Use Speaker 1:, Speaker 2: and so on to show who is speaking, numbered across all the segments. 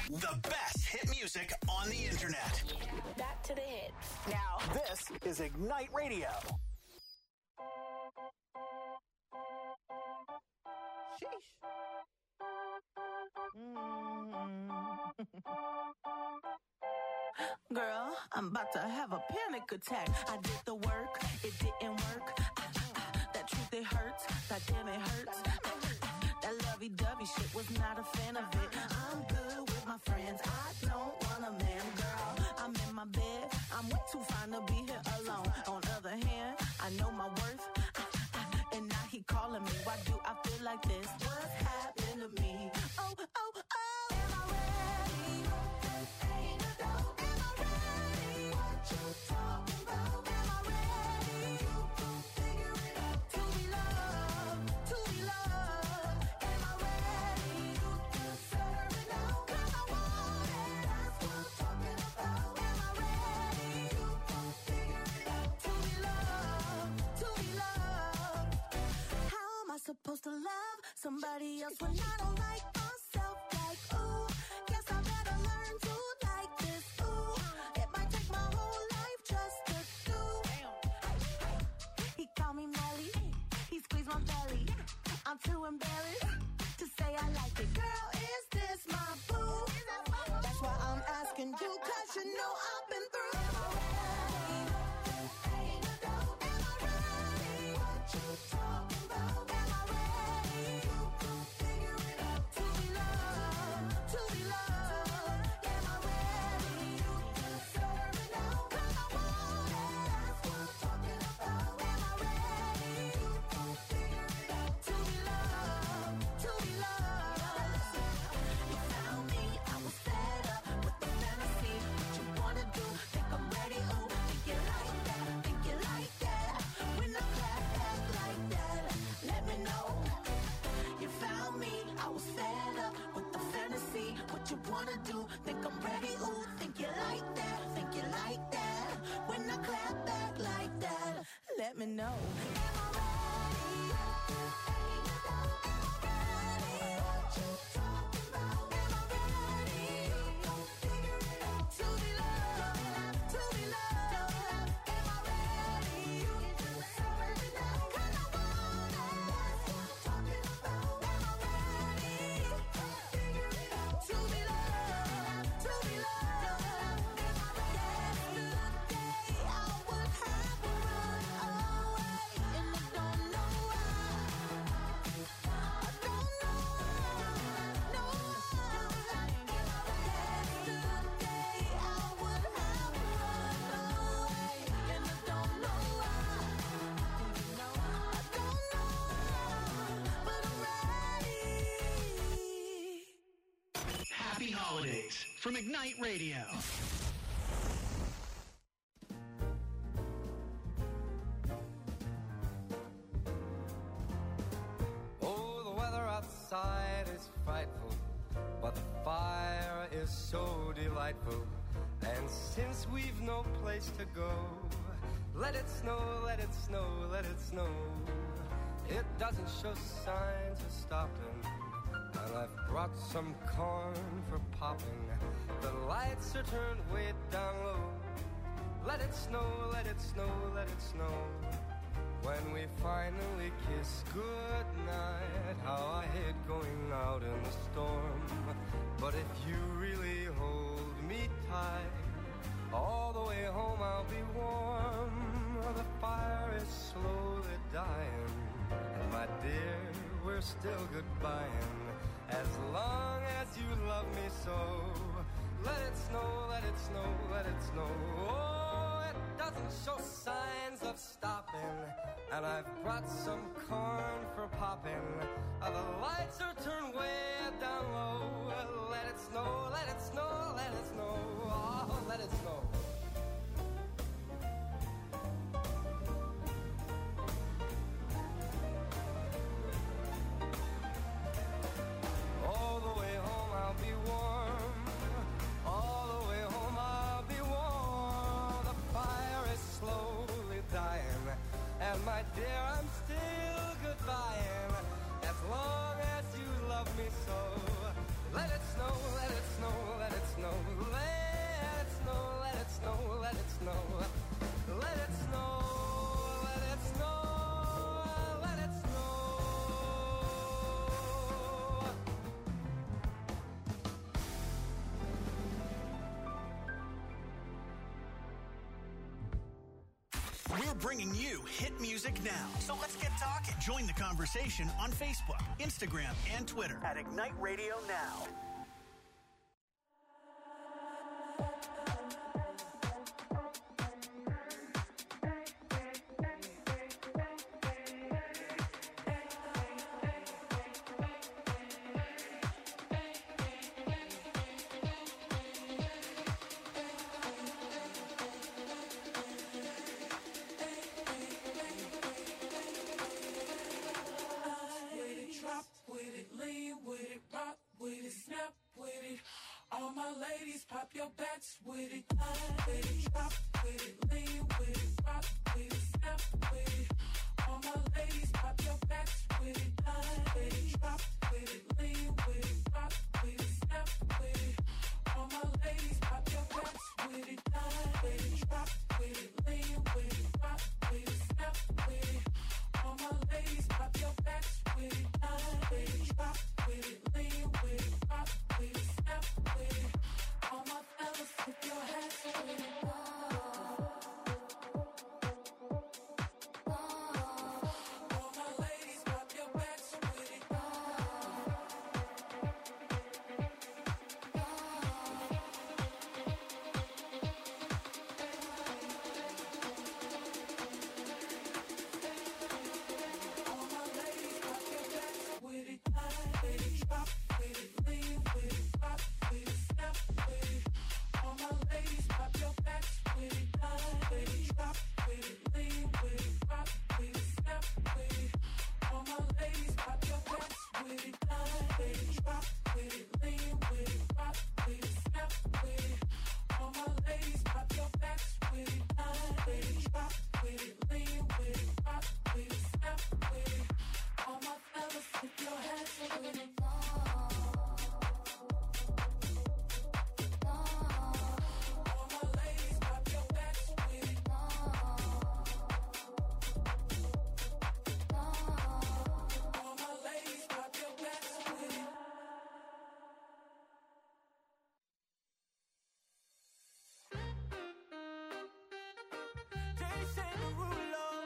Speaker 1: The best hit music on the internet.
Speaker 2: Back to the hits.
Speaker 1: Now, this is Ignite Radio.
Speaker 3: Sheesh. Girl, I'm about to have a panic attack. I did the work, it didn't work. That truth, it hurts. That damn, it hurts. That lovey-dovey shit, was not a fan of it. I'm good with my friends. I don't want a man, girl. I'm in my bed. I'm way too fine to be here alone. On the other hand, I know my worth. And now he calling me. Why do I feel like this? What's happened to me? Oh, oh, oh. Am I ready? Ain't a dope. Am I ready? What you talking about? Am I ready? You gon' figure it out. To be loved. To be loved. Am I ready? You deserve it now. 'Cause I want it. That's what I'm talking about. Am I ready? You gon' figure it out. To be loved. To be loved. How am I supposed to love somebody else when I don't like myself? Like, ooh, guess I better learn to like this. Ooh, it might take my whole life just to do. He called me Melly, he squeezed my belly. I'm too embarrassed to say I like it. Girl, is this my boo? That's why I'm asking you, 'cause you know I've been through. Am I ready? Ain't a dope. Am I ready? What you talking about? Am I ready? You gon' figure it out. To be loved. To be loved. Am I ready? You deserve it now. 'Cause I want it. That's what I'm talking about. Am I ready? You gon' figure it out. To be loved. To be loved. You found me. I was fed up with the fantasy. What you wanna do? Think I'm ready? Ooh, think you like that? Think you like that? When I clap back like that, let me know. You found me. I was fed up with the fantasy. What you wanna do? Think I'm ready? Ooh, think you like that? Think you like that? When I clap back like that, let me know. Am I ready? Ain't a doubt. Am I ready? What you talking about? Am I ready? You gon' figure it out. To be loved. To be loved. Am I ready? You deserve it now. 'Cause I want it. That's what I'm talking about. Am I ready? You gon' figure it out. To be loved. To be loved. Am I ready? Yesterday I would have run away, and I don't know why. I don't know why. No. Yesterday I would have run away, and I don't know why. I don't know, but I'm ready.
Speaker 1: Happy holidays from Ignite Radio.
Speaker 4: Oh, the weather outside is frightful, but the fire is so delightful. And since we've no place to go, let it snow, let it snow, let it snow. It doesn't show signs of stopping, and I've brought some corn for popping. The lights are turned way down low. Let it snow, let it snow, let it snow. When we finally kiss goodnight, how I hate going out in the storm. But if you really hold me tight, all the way home I'll be warm. The fire is slowly dying, and my dear, we're still goodbying. As long as you love me so, let it snow, let it snow, let it snow. Oh, it doesn't show signs of stopping, and I've brought some corn for popping. The lights are turned way down low. Let it snow, let it snow, let it snow. Oh, let it snow. All the way home I'll be warm. All the way home I'll be warm. The fire is slowly dying, and my dear, I'm still goodbying. As long as you love me so, Let it snow, let it snow, let it snow. Let it snow, let it snow, let it snow. Let it snow, let it snow, let it snow.
Speaker 1: We're bringing you hit music now. So let's get talking. Join the conversation on Facebook, Instagram, and Twitter at Ignite Radio Now.
Speaker 2: All my ladies, pop your backs with it. With it, drop with it, lean with it, rock with it, snap with it. All my ladies, pop your backs with it. With it, drop with it, lean with it, rock with it, snap with it. All my ladies, pop your backs with it. With it, drop with it, lean with it, rock with it, snap with it. All my ladies, pop your backs with it. With it, drop with it, lean with it, rock with it, snap with it. All my fellas, put your hands with it. All my ladies, pop your backs with it. All my ladies, pop your backs with it. With it, drop with it, lean with it, rock with it, snap with it. All my ladies, pop your backs with it. With it, drop with it, lean with it, rock with it, snap with it. All my ladies, pop your backs with it. With it, drop with it, lean with it, rock with it, snap with it. All my ladies, pop your backs with it. With it, drop with it, lean with it, rock with it, snap with it. All my fellas, put your hands with it. All my ladies, pop your backs with it. All my ladies, pop your backs with it.
Speaker 3: They say the rule of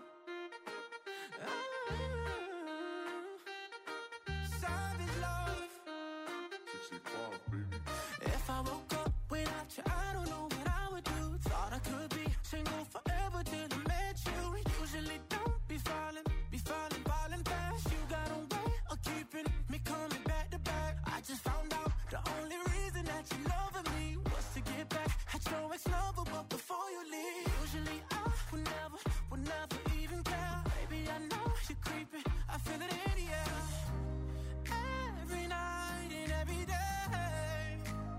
Speaker 3: savage love.
Speaker 5: 65, baby.
Speaker 3: If I woke up without you, I don't know what I would do. Thought I could be single forever till I met you. Usually don't be falling fast. You got a way of keeping me coming back to back. I just found out the only reason that you loving me was to get back at your ex-lover, but before you leave, usually I would never even care. Baby, I know you're creeping, I feel it in the air. Every night and every day,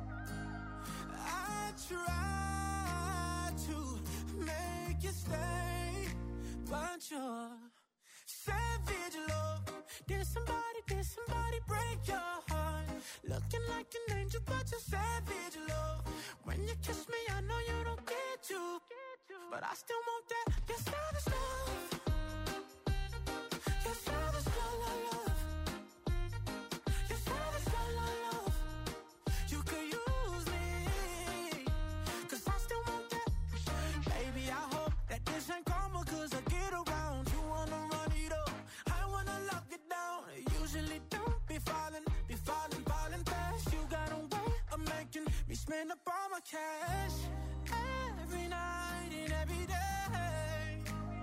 Speaker 3: I try to make you stay, but you're savage love. Did somebody break your heart? Looking like an angel, but you're savage love. When you kiss me, I know you don't get to, but I still want that. You're savage love. You're savage love. You're savage love. You could use me, 'cause I still want that. Baby, I hope that this ain't karma, 'cause I get around. You wanna run it up, I wanna lock it down. Usually don't be falling fast. You got a way of making me spend up all my cash. Every night and every day,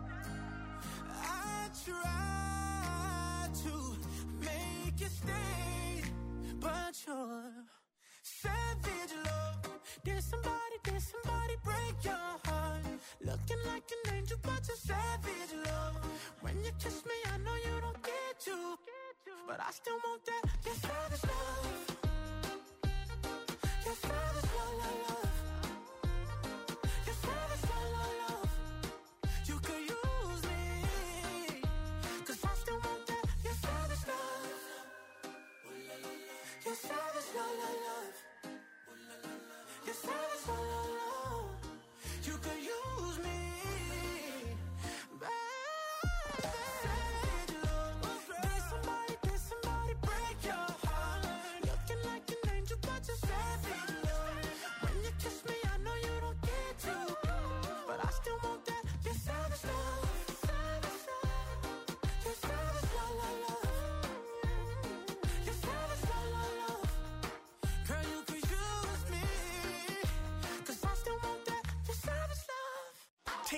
Speaker 3: I try to make you stay, but you're savage love. Did somebody break your heart? Looking like an angel, but you're savage love. When you kiss me, I know you don't get to, but I still want that. You're savage love. You're savage love. You're savage love. You could use me, 'cause I still want that. You're savage love. You're savage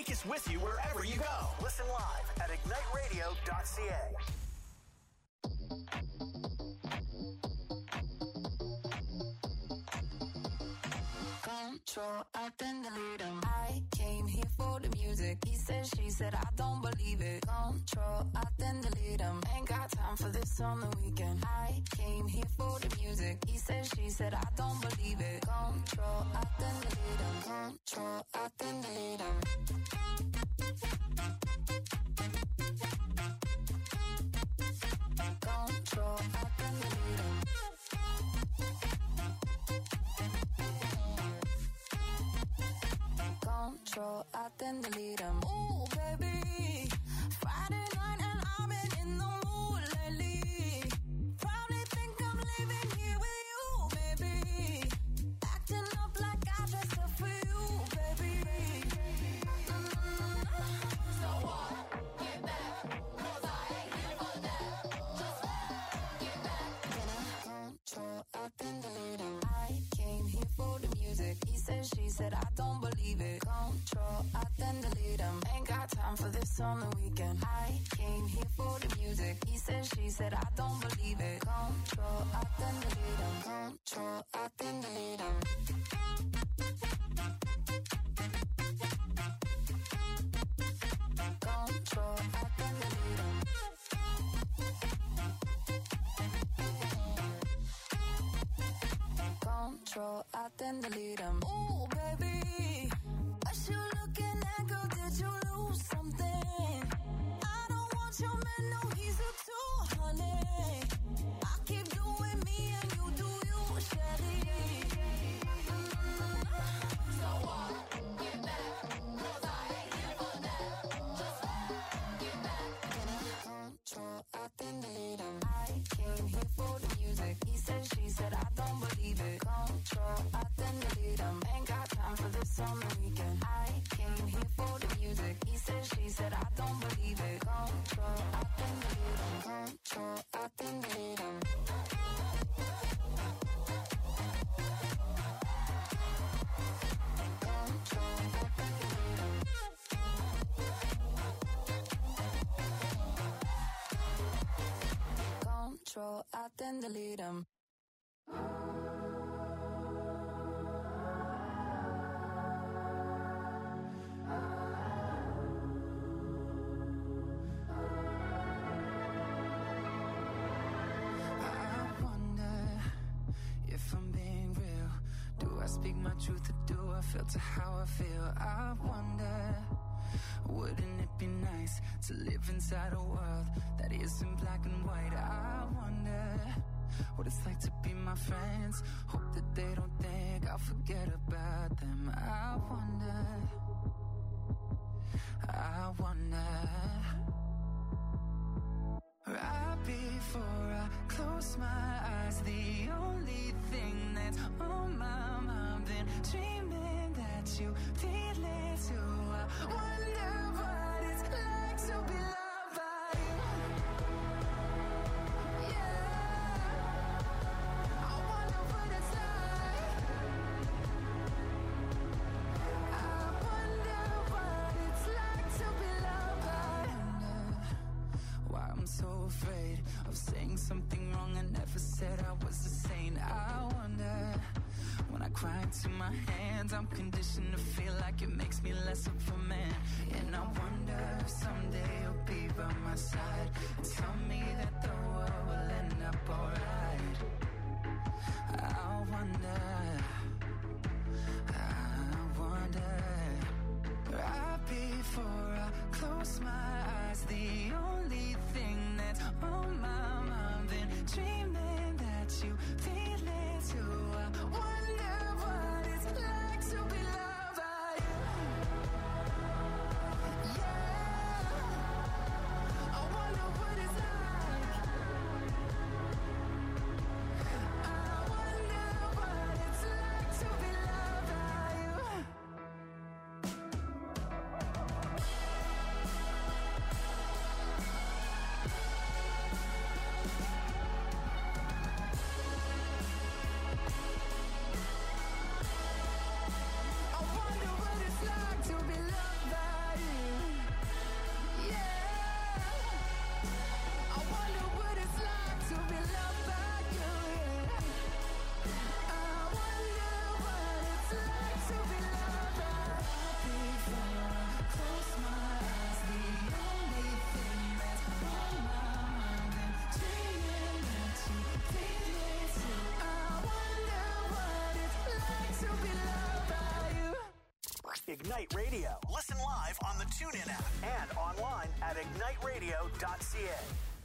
Speaker 1: take us with you wherever you go. Listen live at igniteradio.ca.
Speaker 6: Control, I then delete him. I came here for the music. He said, she said, I don't believe it. Control, I then delete him. Ain't got time for this on the weekend. I came here for the music. He said, she said, I don't believe it. Control, I then delete him. Control, I then delete him. Control, I then delete him. Control, I then delete him. Ooh, baby, Friday night and I've been in the mood lately. Probably think I'm leaving here with you, baby. Acting up like I dressed up for you, baby. So what? Get back, 'cause I ain't here for that. Just get back. Control, I then delete him. I came here for the music. He said, she said, I don't believe it. Control, I then delete him. Ain't got time for this on the weekend. I came here for the music. He said, she said, I don't believe it. Control, I then delete him. Control, I then delete him. Control, I then delete him. Control, I then delete him. Ooh, baby, what you looking at, girl? Did you lose something? I don't want your man, no, he's a 200. I keep doing me and you do you, Shelly. So what? Get back, 'cause I ain't here for that. Just get back. Control, I then delete him. I came here for the music. He said, she said, I don't believe it. Control, I then delete him. Ain't got time for this on the weekend. I came here for the music. He said, she said, I don't believe it. Control, I then delete him. Control, I then delete him. Control, I then delete him. Control, I then delete him.
Speaker 7: Speak my truth or do I filter how I feel? I wonder, wouldn't it be nice to live inside a world that isn't black and white? I wonder what it's like to be my friends. Hope that they don't think I'll forget about them. I wonder, right before I close my eyes, the only thing that's on my mind, been dreaming that you feel it too. I wonder what it's like to be loved by you. Yeah, I wonder what it's like. I wonder what it's like to be loved by you. Why I'm so afraid of saying something wrong. I never said I was a saint. I wonder, when I cry into my hands, I'm conditioned to feel like it makes me less of a man. And I wonder if someday you'll be by my side and tell me that the world will end up alright. I wonder, right before I close my eyes, the only thing that's on my mind, been dreaming that you feel it too. I wonder what it's like to be loved by you. Yeah, I wonder what it's like. I wonder what it's like to be loved by you.
Speaker 1: Ignite Radio. Listen live on the TuneIn app and online at igniteradio.ca.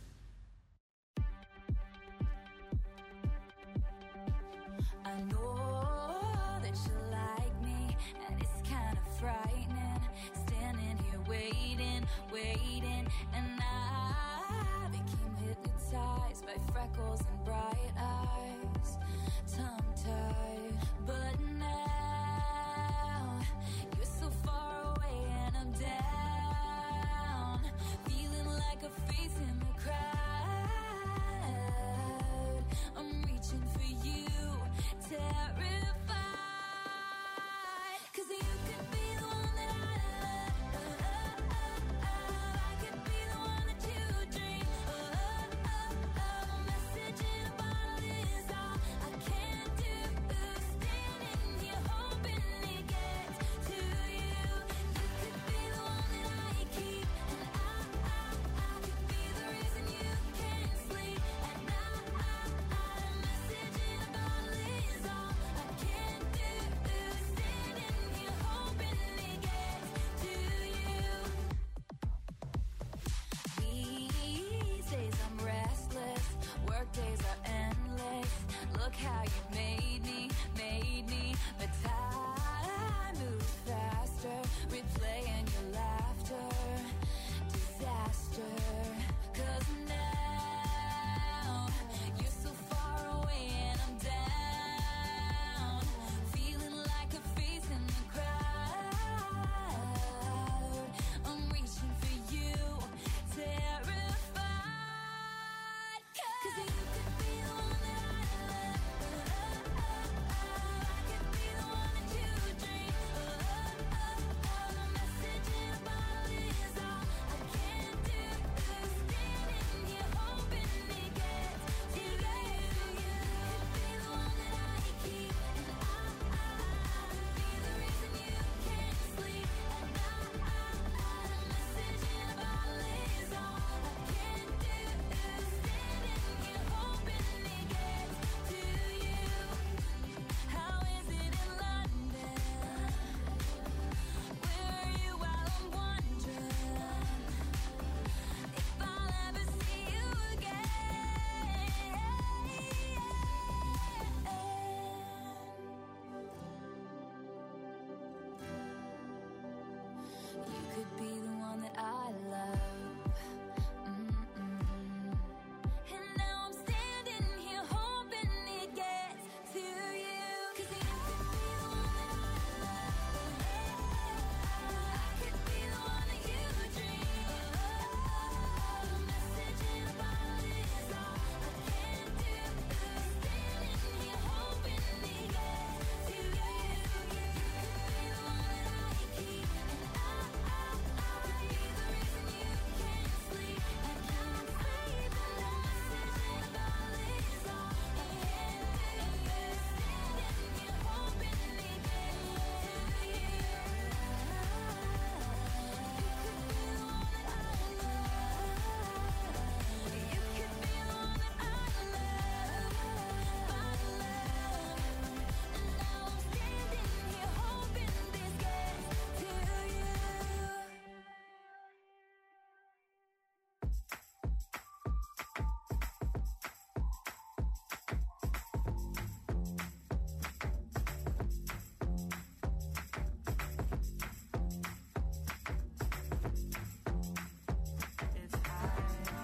Speaker 7: I know that you like me, and it's kind of frightening. Standing here waiting, and I became hypnotized by freckles and bright eyes, tongue-tied. But now you're so far away, and I'm down, feeling like a face in the crowd. I'm reaching for you, terrified, 'cause you could be the one that I love. I could be the one that you dream. A message in a bottle is all I can do. Standing here hoping it gets to you. You could be the one that I keep, and I could be the reason you can't sleep at night. A message in a bottle is all I can do. Standing here hoping it gets to you. These days I'm restless, work days are endless. Look how you made me, but time moves faster, replaying your laughter, disaster. 'Cause now you're so far away, and I'm down, feeling like a face in the crowd. I'm reaching for you, terrified, 'cause you could be the one that I love. I could be the one that you dream. A message in a bottle is all I can do. Standing here hoping it gets to you. You could be the one that I keep, and I could be the reason you can't sleep at night. A message in a bottle is all I can do. Standing here hoping it gets to you. How is it in London? Where are you while I'm wondering if I'll ever see you again? You could be the one that I love. And now I'm standing here hoping it gets to you. 'Cause you could be the one that I love. I could be the one that you dream. A message in a bottle is all I can do. Standing here hoping it gets to you. You could be the one that I keep, and I could be the reason you can't sleep at night. A message in a bottle is all I can do. Standing here hoping it gets to you. You could be the one that I love. You could be the one that I love. And now I'm standing here hoping this gets to you. It's high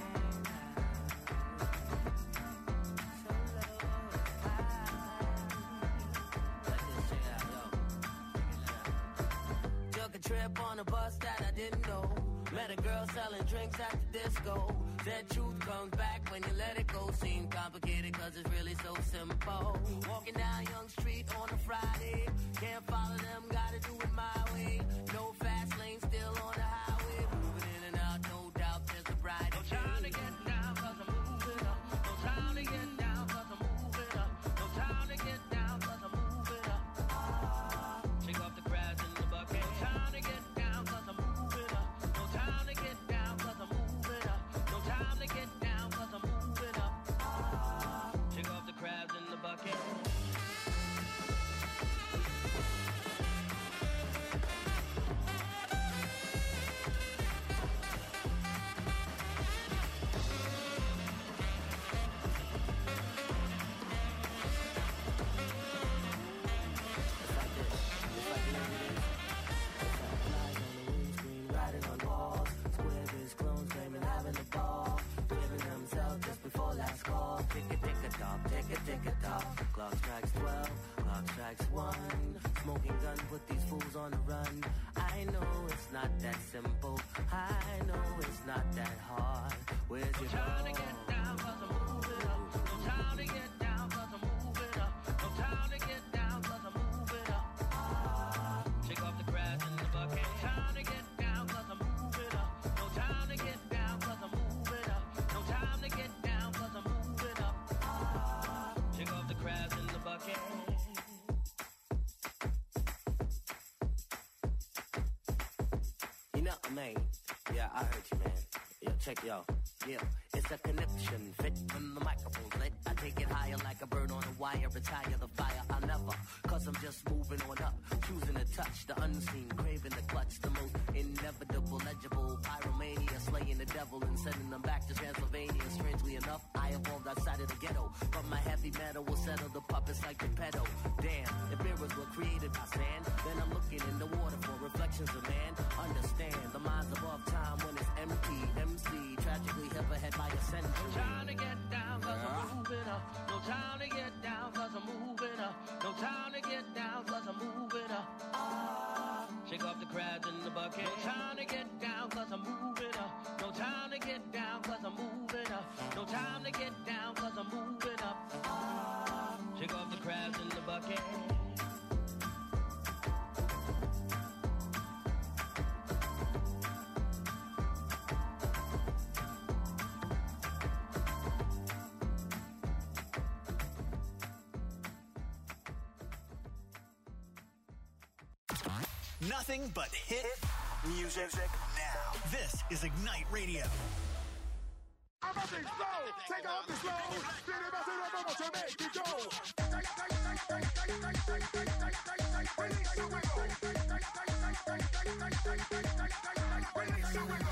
Speaker 8: Took a trip on a bus that I didn't know. Met a girl selling drinks at the disco. Said truth comes back when you let it go. Seemed complicated 'cause it's really so simple. Walking down Young Street on a Friday. Can't follow them, gotta do it my way. No fast lane, still on the highway. Moving in and out, no doubt there's a bright. No time to get down 'cause I'm moving up. No time to get down 'cause I'm moving up. No time to get down 'cause I'm moving up. Shake off the crabs in the bucket. No time to get down 'cause I'm moving up. No time to get down 'cause I'm moving up. No time to get down 'cause I'm moving up. Shake off the crabs in the bucket. tick a tock. Clock strikes 12, clock strikes 1. Smoking gun, put these fools on the run. I know it's not that simple. I know it's not that hard. Where's your
Speaker 9: time to get down, cause I'm moving up. No time to get down, cause I'm moving up. No time to get down, cause I'm moving up. Shake off the grass in the bucket. Time to get down, cause I'm moving up. No time to get down, cause I'm moving up. No time to get down, cause I'm moving up. Shake off the grass in the bucket.
Speaker 8: You know, man. Yeah, I heard you, man. Yo, check yo. Yeah, it's a connection. Fit when the microphone's lit. I take it higher like a bird on a wire. Retire the fire. I'll never. Cause I'm just moving on up. Choosing to touch the unseen. Craving the clutch. The most inevitable, legible. Pyromania. Slaying the devil and sending them back to Transylvania. Strangely enough, I evolved outside of the ghetto. But my heavy metal will settle the puppets like Geppetto. Damn, if mirrors were created by sand, then I'm looking in the water for reflections of man. Understand, the mind's above time when it's empty. MC, tragically hit ahead by a century.
Speaker 9: No time to get down, cause I'm moving up. No time to get down, cause I'm moving up. No time to get down, cause I'm moving up. Shake off the crabs in the bucket. No time to get down, cause I'm moving up. No time to get down, cause I'm moving up. No time to get down, cause I'm moving up. Shake off the crabs in the bucket.
Speaker 1: Nothing but hit music now. This is Ignite Radio.
Speaker 10: I'm up and slow, take off the slow. Release your wiggle. Release your wiggle.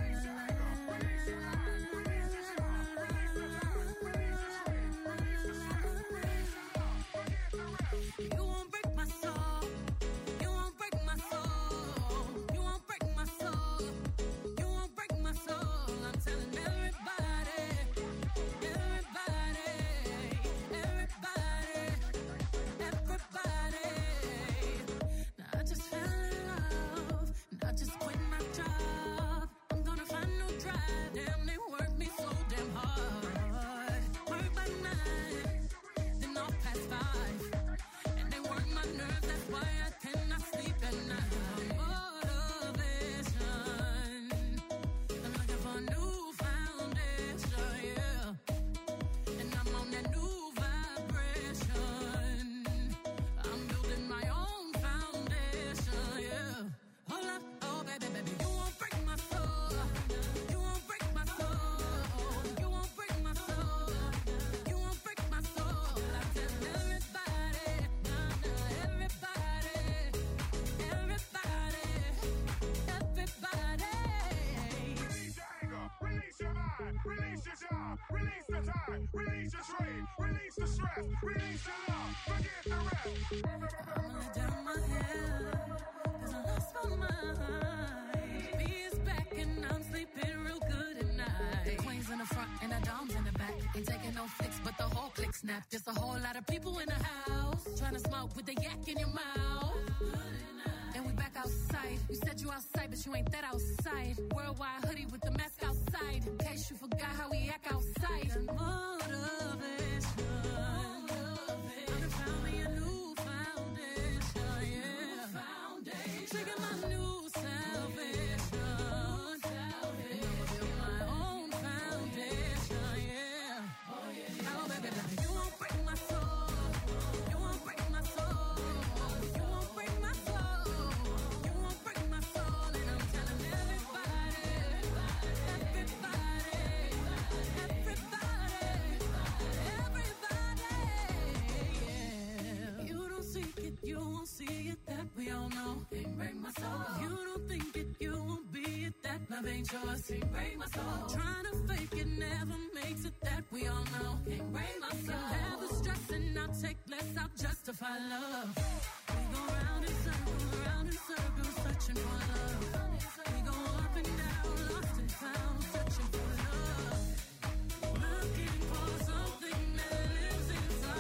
Speaker 7: You won't break my soul. You won't break my soul. You won't break my soul. You won't break my soul. I'm telling everybody, everybody, everybody, everybody. Now I just fell in love. And I just quit my job. I'm gonna find no drive. Damn, they work me so damn hard. Work by 9, then off past 5. And they work my nerves, that's why I cannot sleep at night. Motivation. I'm looking for a new foundation, yeah. And I'm on that new vibration. I'm building my own foundation, yeah. Hold up, oh baby, baby, you won't break my soul. You won't break my soul. You won't break my soul. You won't break my soul. I tell everybody, everybody, everybody, everybody.
Speaker 10: Release your anger, release your mind, release your job, release the time, release your trade, release the stress, release your love, forget the rest.
Speaker 7: I'ma let down my hair, cause I lost my mind. B is back and I'm sleeping real good at night. The queen's in the front and the dom's in the back. Ain't taking no flicks, but the whole click snap. Just a whole lot of people in the house, trying to smoke with the yak in your mouth. And we back outside. You said you outside, but you ain't that outside. Worldwide hoodie with the mask outside. In case you forgot how we act outside. Motivation. I found me a new foundation, yeah. Trigger my new salvation. And I'ma build my own foundation, yeah. Oh, baby, baby, you won't break my soul. You won't break my soul. You won't break my soul. You won't break my soul. And I'm telling everybody, everybody, everybody, yeah. You don't seek it, you won't see it, that we all know. Can't break my soul. You don't think it, you won't be it, that love ain't yours. Can't break my soul. Trying to fake it never makes it, that we all know. Can't break my soul. Have the stress and I'll take less, I'll justify love. We go round in circles, searching for love. We go up and down, lost and found, searching for love. Looking for something that lives inside.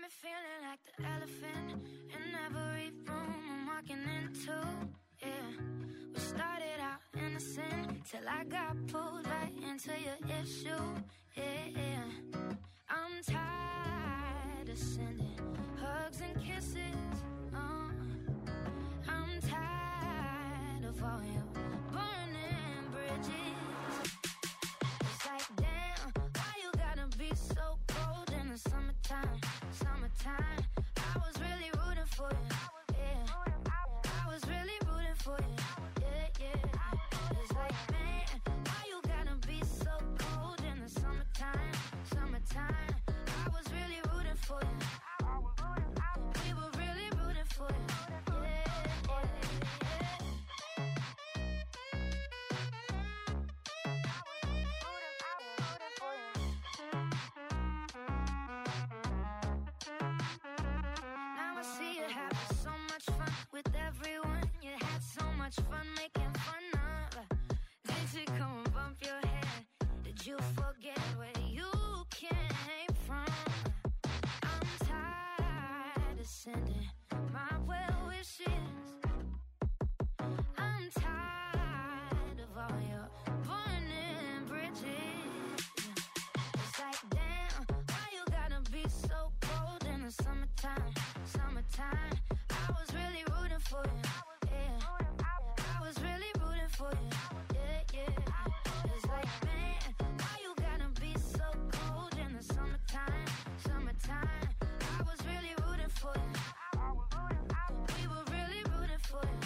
Speaker 11: feeling like the elephant in every room I'm walking into. Yeah, we started out innocent till I got pulled right into your issue. Yeah, I'm tired of sending hugs and kisses. I'm tired of all your burning bridges. It's like, damn, why you gotta be so cold in the summertime? Summertime, I was really rooting for you. Yeah, I was really rooting for you. Yeah. It's like, man, why you gotta be so cold in the summertime? Summertime, I was really rooting for you. We were really rooting for you. Fun making fun of. Did she come and bump your head? Did you forget where you came from? I'm tired of sending my well wishes. I'm tired of all your burning bridges. It's like, damn, why you gotta be so cold in the summertime? Summertime, I was really rooting for you. It's like, man, why you gotta be so cold in the summertime? Summertime, I was really rooting for you. We were really rooting for you.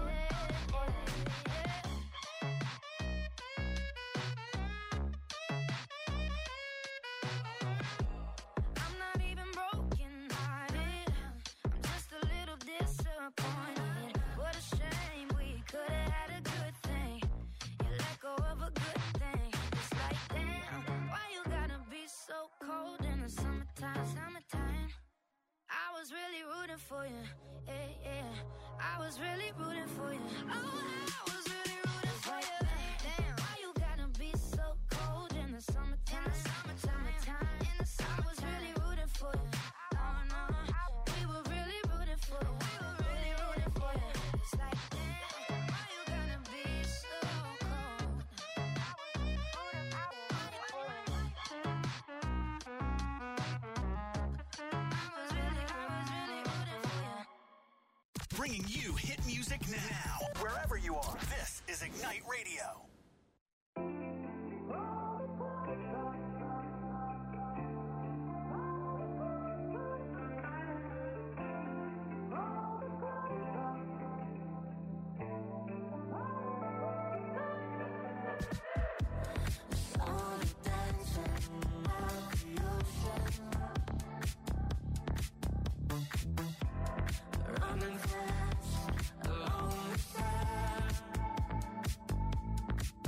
Speaker 11: I'm not even broken hearted. I'm just a little disappointed. What a shame, we could have had a good thing. Go of a good thing. It's like, damn, why you gotta be so cold in the summertime? Summertime, I was really rooting for you. Yeah, I was really rooting for you. Oh, I was really rooting for you. Damn, why you gotta be so cold in the summertime? Summertime, I was really rooting for you. Oh no, we were really rooting for you. We were really rooting for you. It's like, damn, why you gotta be so cold?
Speaker 1: Bringing you hit music now, wherever you are. This is Ignite Radio.
Speaker 11: Running fast along the side.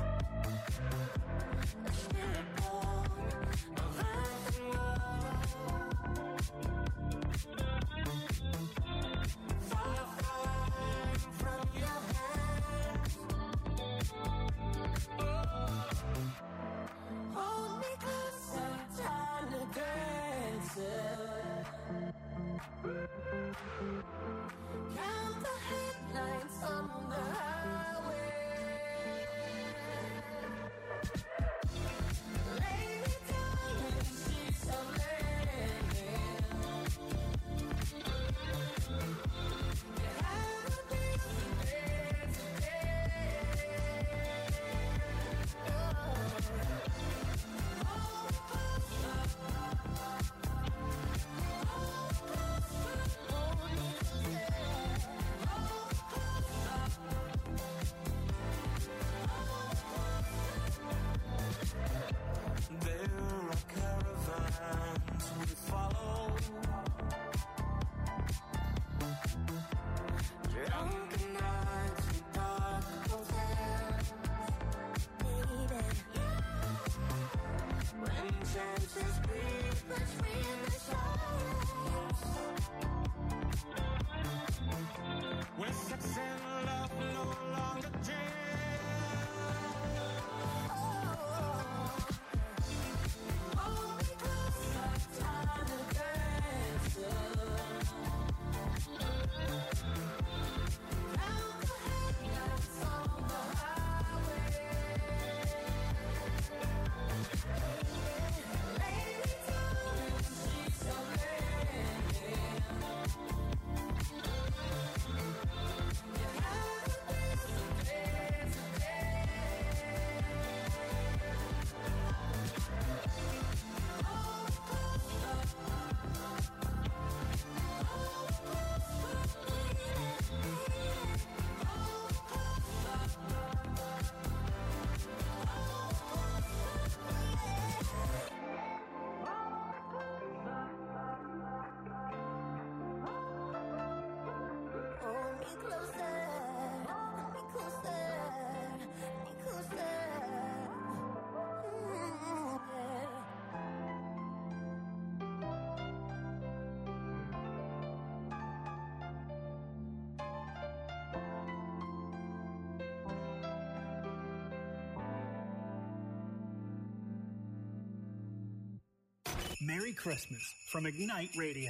Speaker 1: Merry Christmas from Ignite Radio.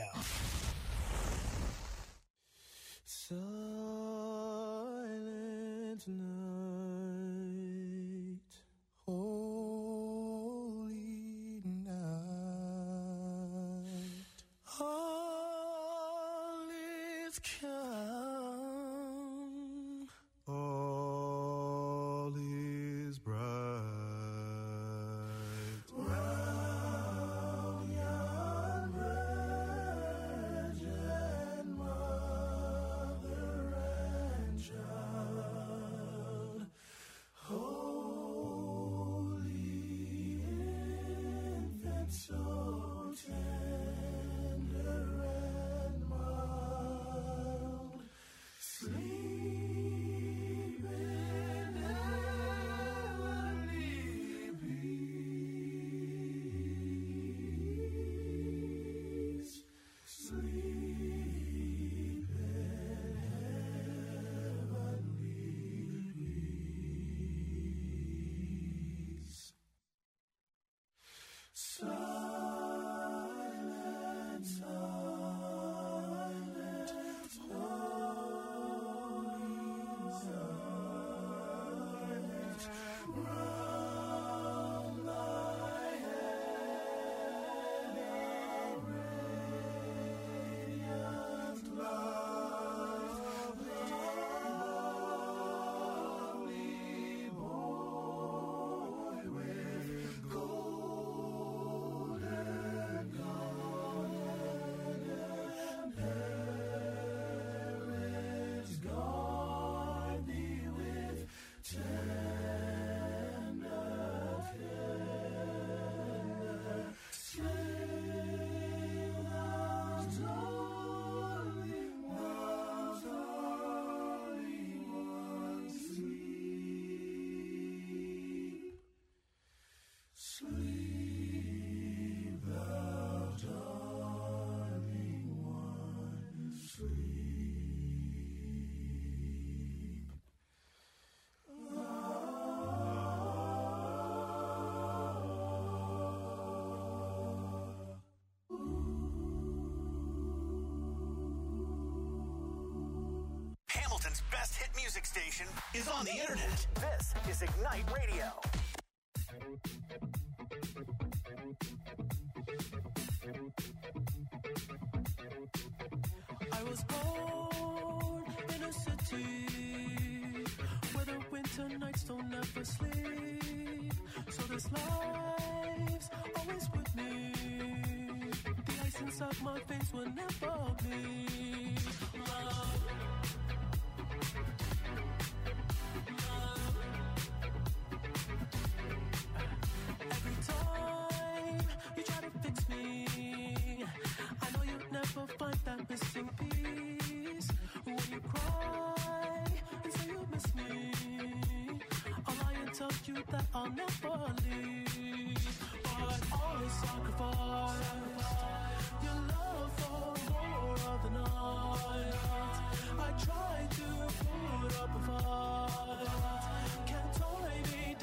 Speaker 12: Silent night, holy night, all is calm, all is bright. Round yon virgin mother and child, holy infant, so tender and mild, sleep in heavenly peace, sleep in heavenly peace. Silent, silent, holy silent, round thy head a radiant light, lovely boy with golden garland and hair is guard thee with tender care. Sleep, thou darling one, sleep. Sleep, thou darling one, sleep.
Speaker 1: Hamilton's best hit music station is on the internet. This is Ignite Radio.
Speaker 7: I was born in a city where the winter nights don't ever sleep. So this life's always with me. The ice inside my veins will never bleed. Love. Every time you try to fix me, I know you'll never find that missing piece. When you cry and say you miss me, I'll lie and tell you that I'll never leave. But always sacrifice your love for more of the night. I try to put up a fight, can't tie me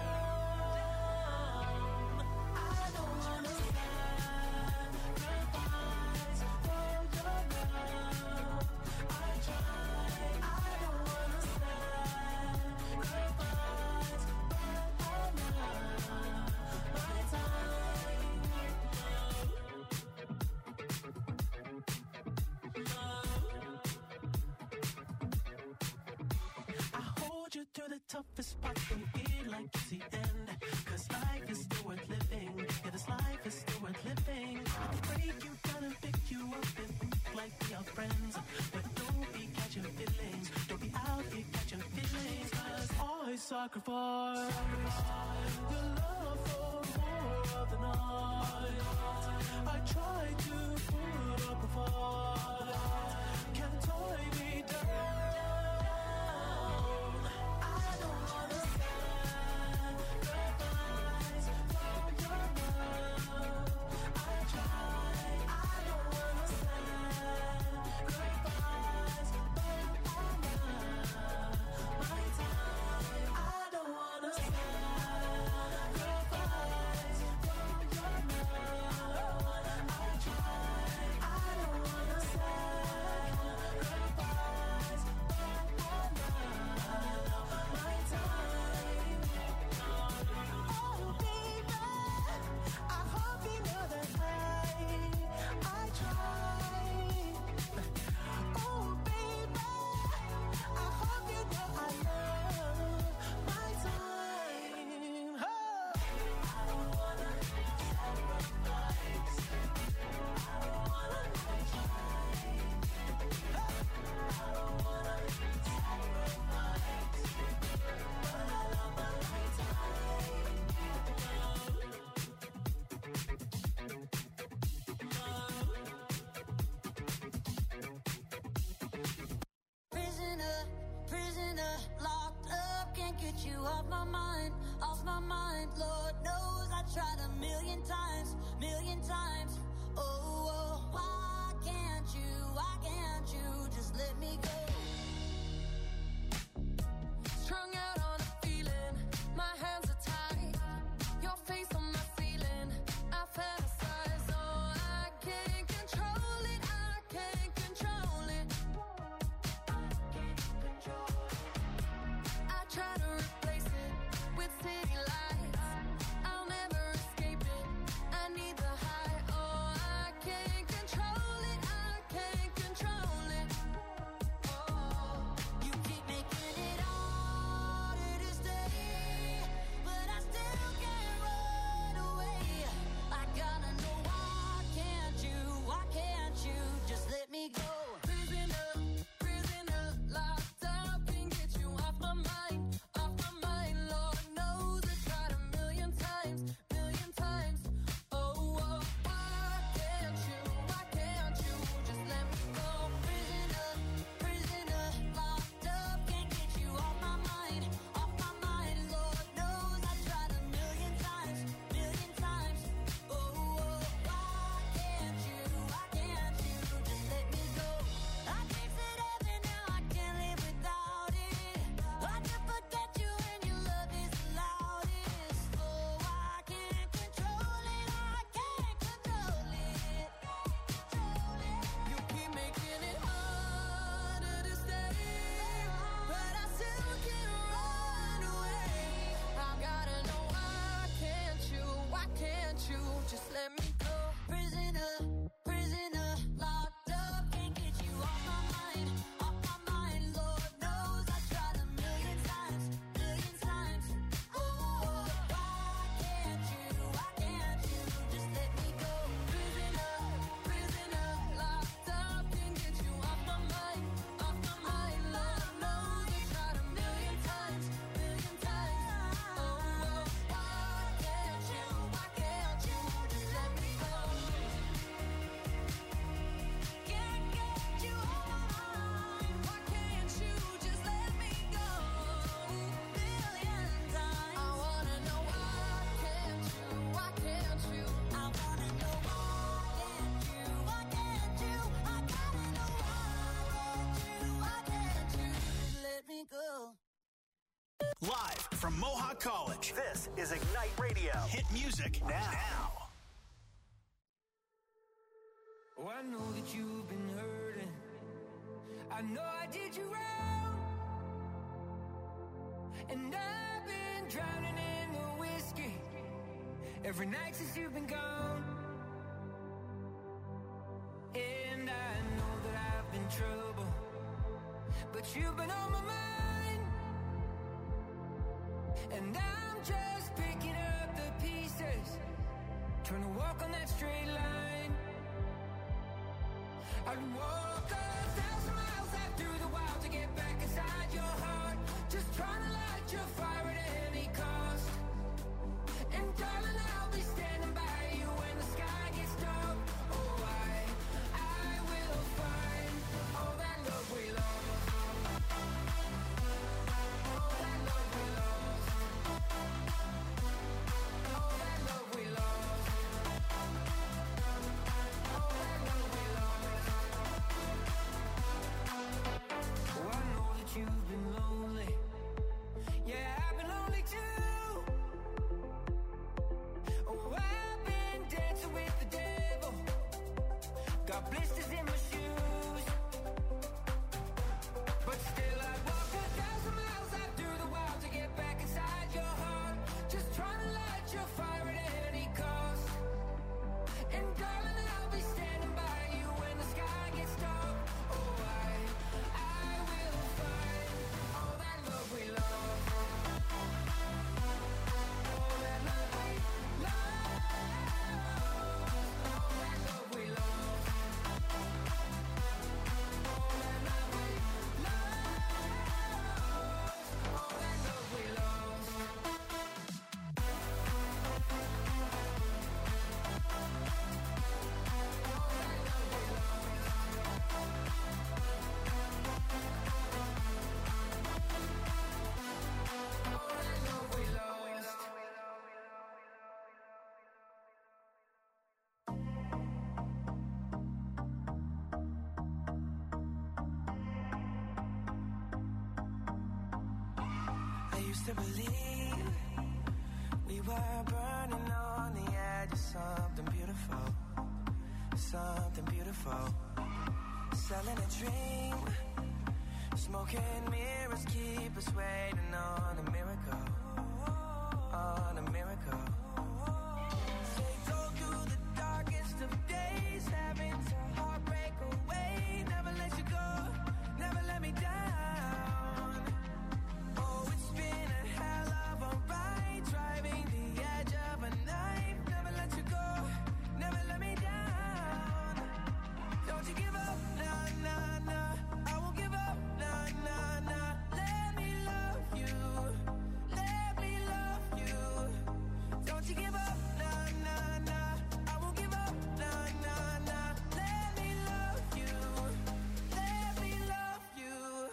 Speaker 7: down. I don't understand the fights for your love. I try, I don't understand the fights, but I'm not my time. I hold you through the toughest part, don't feel like it's the end. Cause life is still worth living. Yeah, this life is still worth living. I can break you down and pick you up and think like we are friends. But don't be catching feelings. Don't be out here catching feelings. Cause I sacrifice your love for more of the night. I try to put up a fight, can't tie me down.
Speaker 13: off my mind, off my mind. Lord knows I tried a million times, million times. Oh, oh, why can't you just let me go? Strung out on a feeling, my hands are tied, your face on my ceiling, I fantasize, oh, I can't control it, I can't control it. I try to replace it with city lights, I'll never escape it, I need the high, oh, I can't control it, I can't control it. Oh, you keep making it harder to stay, but I still can't run away. I gotta know why can't you just let me go? Prisoner, locked up, can't get you off my mind, Lord knows I tried a million times, oh, oh, why can't you just let me go? Prisoner, locked up, can't get you off my mind, Lord knows I tried a million times, oh, oh, why can't you just let me go? I tasted heaven, now I can't live without it. I can forget you when your love is the loudest. Oh, I can't control it, You keep making it harder to stay, but I still can't run away. I gotta know why can't you just let me go? Prisoner, locked up, can't get you off my mind, Lord knows I tried a million times, oh, why can't you just let me go? Prisoner, locked up, can't get you off my mind, Lord knows I tried a million times, oh, why can't you just let me go? Can't get you off my mind, why can't you just let me go? Million times, I wanna know why can't you? I wanna know why can't you? I gotta know why can't you just let me go?
Speaker 1: Live from Mohawk College, this is Ignite Radio. Hit music now.
Speaker 14: Oh, I know that you've been hurting. I know I did you wrong. And I've been drowning in the whiskey every night since you've been gone. And I know that I've been trouble, but you've been on my mind. And I'm just picking up the pieces, trying to walk on that straight line. I'd walk 1,000 miles out through the wild to get back inside your heart, just trying to light your fire at any cost. And darling, I'll be standing by you when the sky gets dark. Oh, I will find all that love we lost. All that love we lost. All that love we lost. All that love we lost. Oh, I know that you've been lonely. Yeah, I've been lonely too.
Speaker 15: used to believe we were burning on the edge of something beautiful, something beautiful. Selling a dream, smoking mirrors keep us waiting on a miracle, on a miracle. Say go through the darkest of days, having to heartbreak away. Never let you go, never let me down. Oh, it's been a hell of a ride, driving the edge of a knife. Never let you go, never let me down. Don't you give up, nah, nah, nah. I won't give up, nah, nah, nah. Let me love you, let me love you. Don't you give up, nah, nah, nah. I won't give up, nah, nah, nah. Let me love you, let me love you.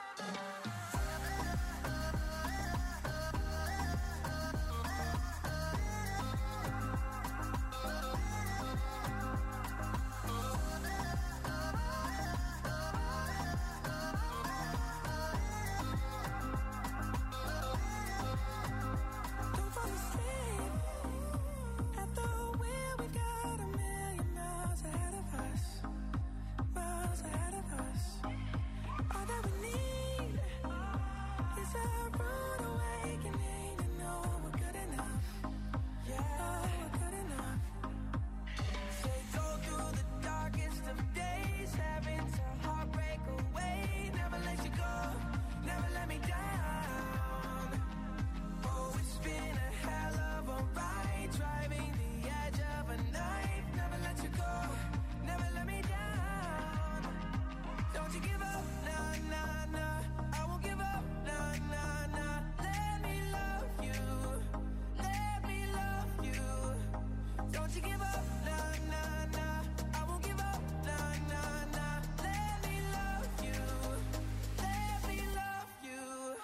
Speaker 15: Don't fall asleep at the wheel. We got a million miles ahead of us, miles ahead of us. All that we need is a rude awakening to know we're good enough. Yeah, we're good enough. Say go through the darkest of days, having to heartbreak away. Never let you go, never let me down. Oh, it's been a hell of a ride, driving the edge of a knife. Never let you go, never let me down. Don't you give up, nah, nah, nah. I won't give up, nah, nah, nah. Let me love you, let me love you. Don't you give up, nah, nah, nah. I won't give up, nah, nah, nah. Let me love you, let me love you.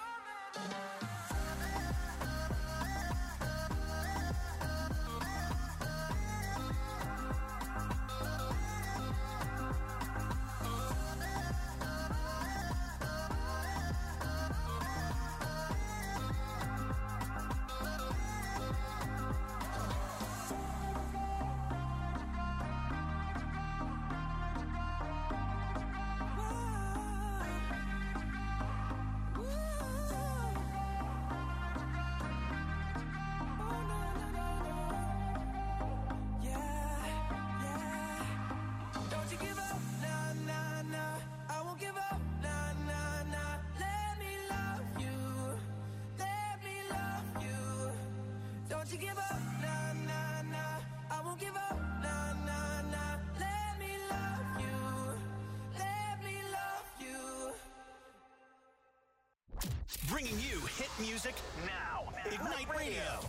Speaker 15: Don't you give up, nah, nah, nah. I won't give up, nah, nah, nah. Let me love you, let me love you. Don't you give up, nah, nah, nah. I won't give up, nah, nah, nah. Let me love you, let me love you.
Speaker 1: Bringing you hit music now. Ignite Radio.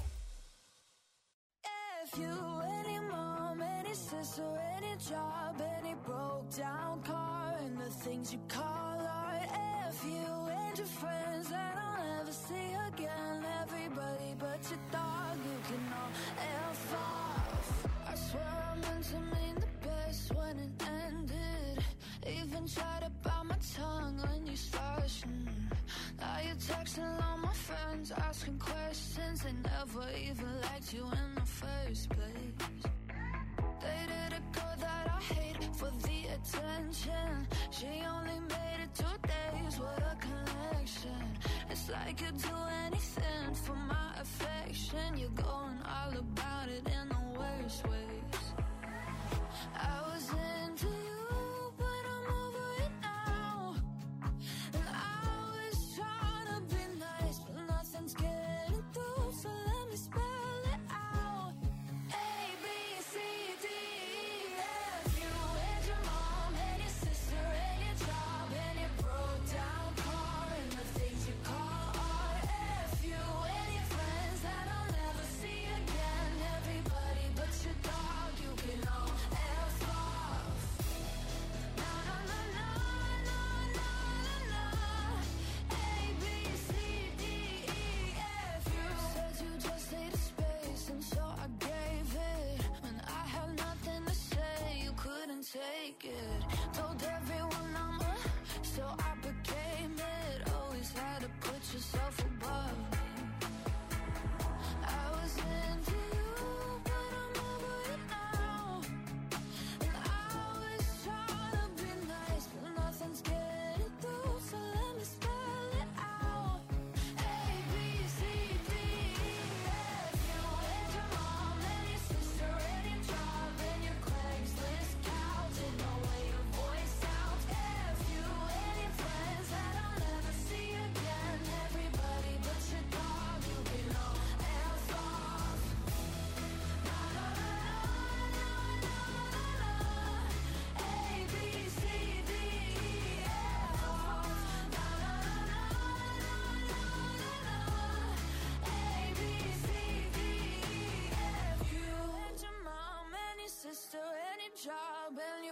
Speaker 11: If you, any mom, any sister, any job, any broke down car, and the things you call art. If you and your friends that I'll never see again, everybody but your dog, you can all F off. I swear I meant to mean the best when it ended. Even tried to bite my tongue when you started. Now you're texting all my friends, asking questions. They never even liked you in the first place. Dated a girl that I hate for the attention. She only made it 2 days with a connection. It's like you'd do anything for my affection. You're going all about it in the worst ways. I was into you, but I'm over it now. And I was trying to be nice, but nothing's getting through. So let me spell it out. A, B, C, D, E, F. You and your mom and your sister and your job and your broke down car and the things you call art. F you and your friends that I'll never see again. Everybody but your dog, you can all F off.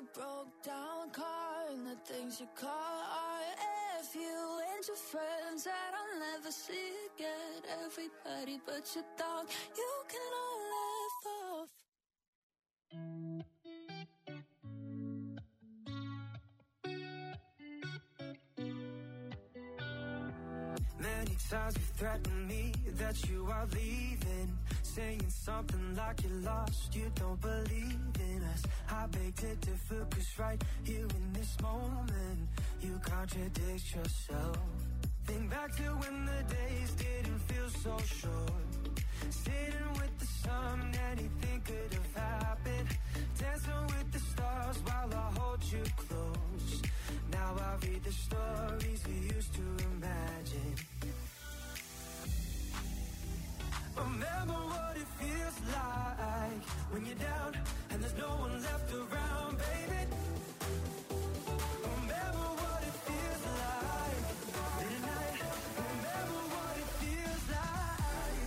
Speaker 11: broke down car and the things you call art. If you and your friends that I'll never see again, everybody but your dog, you can all laugh off.
Speaker 15: Many times you threatened me that you are leaving, saying something like you're lost, you don't believe in us. I beg to differ, 'cause right here in this moment, you contradict yourself. Think back to when the days didn't feel so short, sitting with the sun, anything could have happened, dancing with the stars while I hold you close. Now I read the stories we used to imagine. Remember what it feels like when you're down and there's no one left around, baby. Remember what it feels like in the night. Remember what it feels like.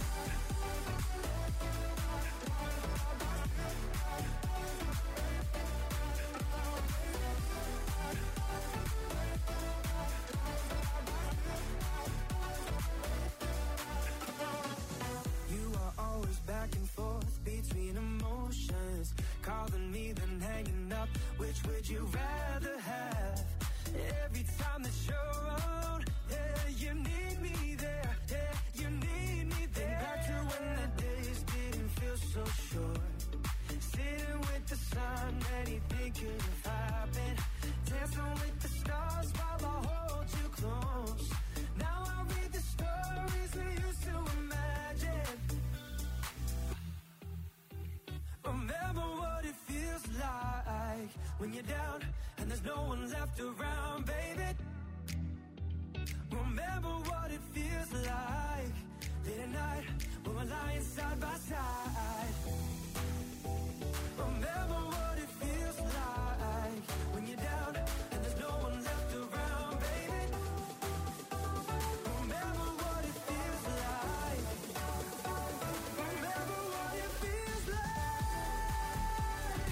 Speaker 15: You are always back and forth between emotions, calling me then hanging up. Which would you rather have? Every time that you're around, yeah, you need me there, yeah, you need me there. Think back to when the days didn't feel so short, sitting with the sun, anything could have happened, dancing with the stars while I hold you close. Now I read the stories we used to imagine. Remember what it feels like when you're down and there's no one left around, baby. Remember what it feels like late at night when we're lying side by side. Remember what it feels like when you're down and there's no one left around, baby. Remember what it feels like. Remember what it feels like.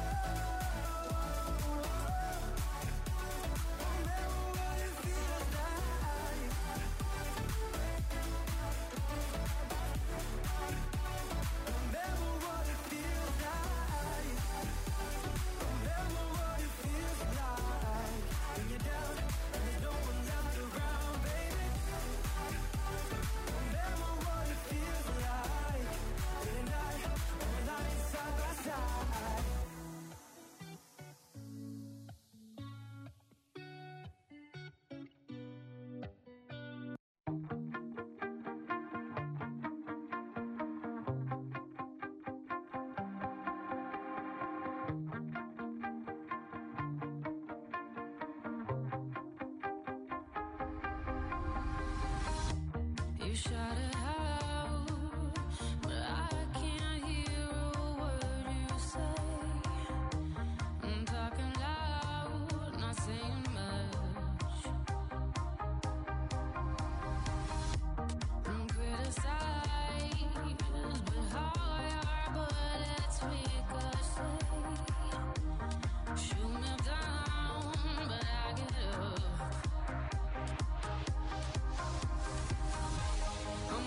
Speaker 15: Remember what it feels like. Remember what it feels like. Remember what it feels like when you're down and there's no one left around, baby. Remember what it feels like late at night when we're lying side by side.
Speaker 11: You shout it out, but I can't hear a word you say. I'm talking loud, not saying much. I'm criticized, but how your bullets ricochet. Shoot me down, but I get up. I'm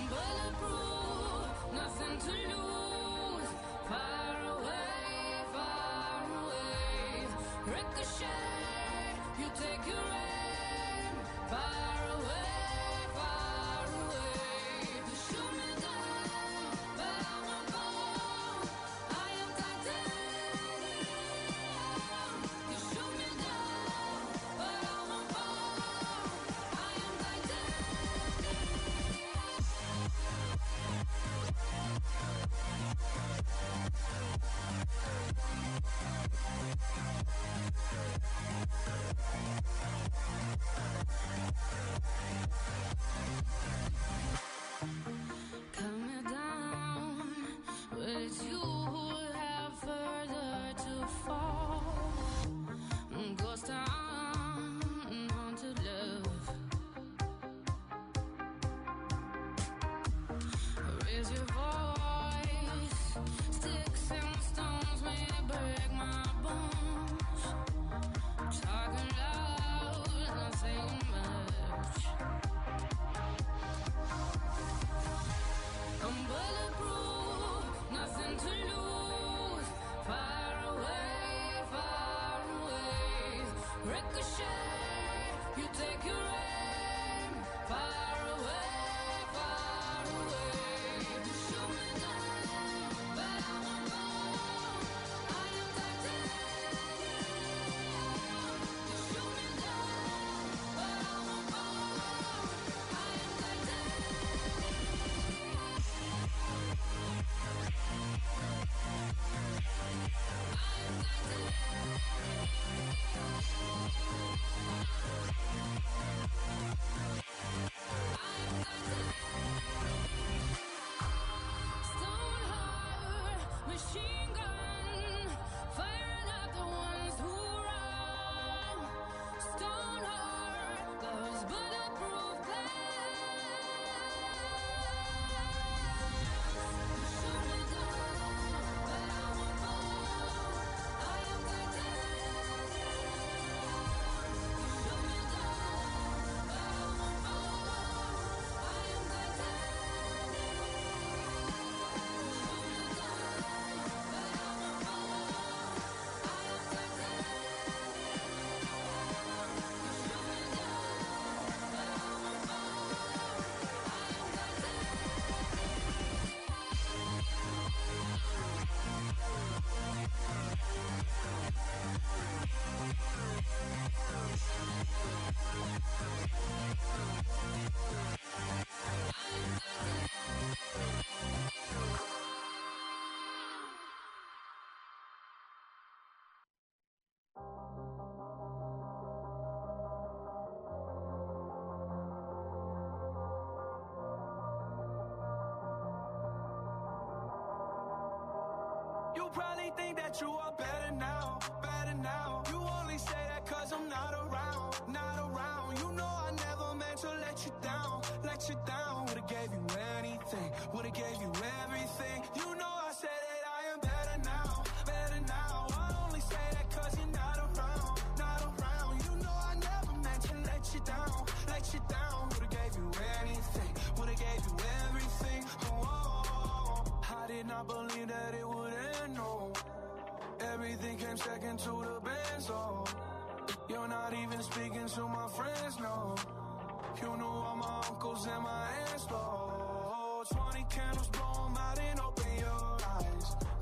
Speaker 13: ricochet. You take your aim far away, far away. You shoot me down, but I won't go. I am titanium. You shoot me down, but I won't go. I am Stone heart, machine gun, firing at the ones who run. Stone heart, those bulletproof glass. Shoot me down, but I won't fall. I am titanium. Shoot me down, but I won't fall. I am
Speaker 15: You probably think that you are better now, better now. You only say that cause I'm not around, not around. You know I never meant to let you down, let you down. Would've gave you anything, would've gave you everything. You know I said that I am better now, better now. I only say that cause you're not around, not around. You know I never meant to let you down, let you down. Would've gave you anything, would've gave you everything. Oh, I did not believe that it would end, no. Everything came second to the best, oh. You're not even speaking to my friends, no. You knew all my uncles and my aunts, oh. 20 candles, blow 'em out and open your eyes.